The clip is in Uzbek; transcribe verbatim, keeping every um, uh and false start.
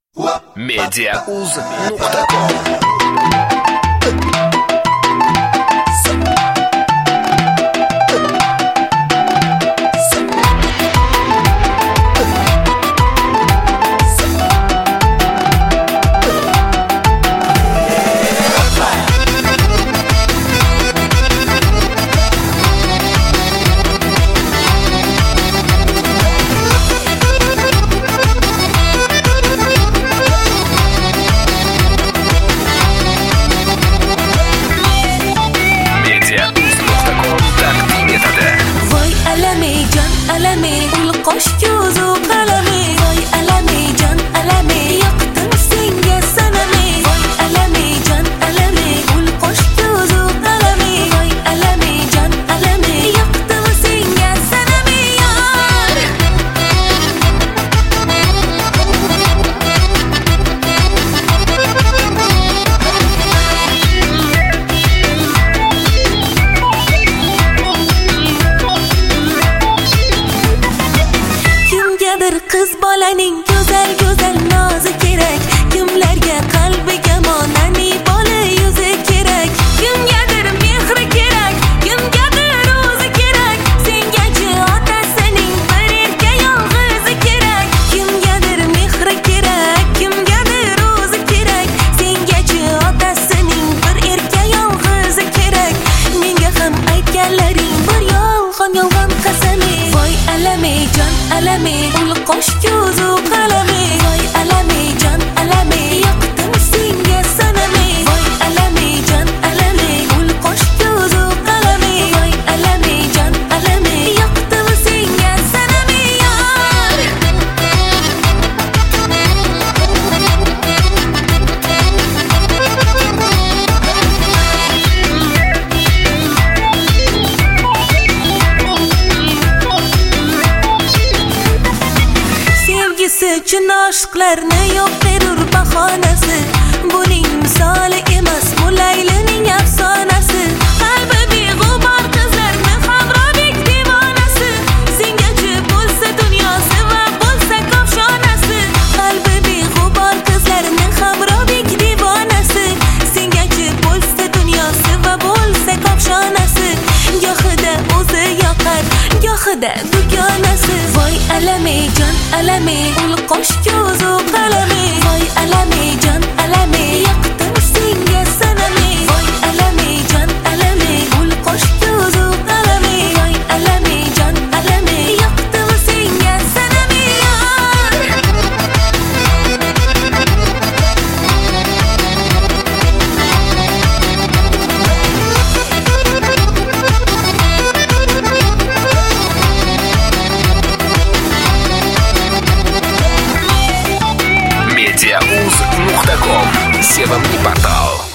медиауз точка ком. Qiz bolaning go'zal go'zal nozi kerak, kimlarga qalbiga monani bola yuzi kerak, kimgadir mehri kerak, kimgadir o'zi kerak, sengachi otasining bir erka yolg'izi kerak, kimgadir mehri kerak, kimgadir o'zi kerak, sengachi otasining bir erka yolg'izi kerak. Menga ham aytganlaring bir yolg'on yolg'on qasami, voy alami jon alami qo'sh ko'zu qalami, voy alami jon alami yoqdim senga sanami, voy alami jon alami ul qo'sh ko'zu qalami, voy alami jon alami yoqdim senga sanami yor. Sevgisi uchun oshiqlarni yo'q berur bahonasi, buning misoli emas bu Laylining afsonasi. Qalbi beg'ubor qizlarni Hamrobek devonasi, sengachi bo'lsa dunyosi va bo'lsa kofshonasi. Qalbi beg'ubor qizlarni Hamrobek devonasi, sengachi bo'lsa dunyosi va bo'lsa kofshonasi. Gohida o'zi yoqar, gohida dugonasi, voy alami jon alami ul qo'sh ko'zu qalami, voy alami jon alami yoqdim senga sanami, voy alami jon alami ul qo'sh ko'zu qalami, voy alami jon alami yoqdim senga sanami yor. медиауз точка ком. Sevimli portal.